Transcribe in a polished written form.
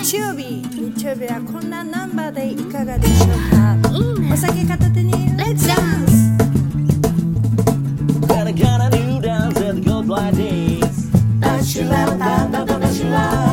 日曜日はこんなナンバーでいかがでしょうか。お酒片手にレッツダンス。 Got a new dance and go like this. Don't you ever, don't you ever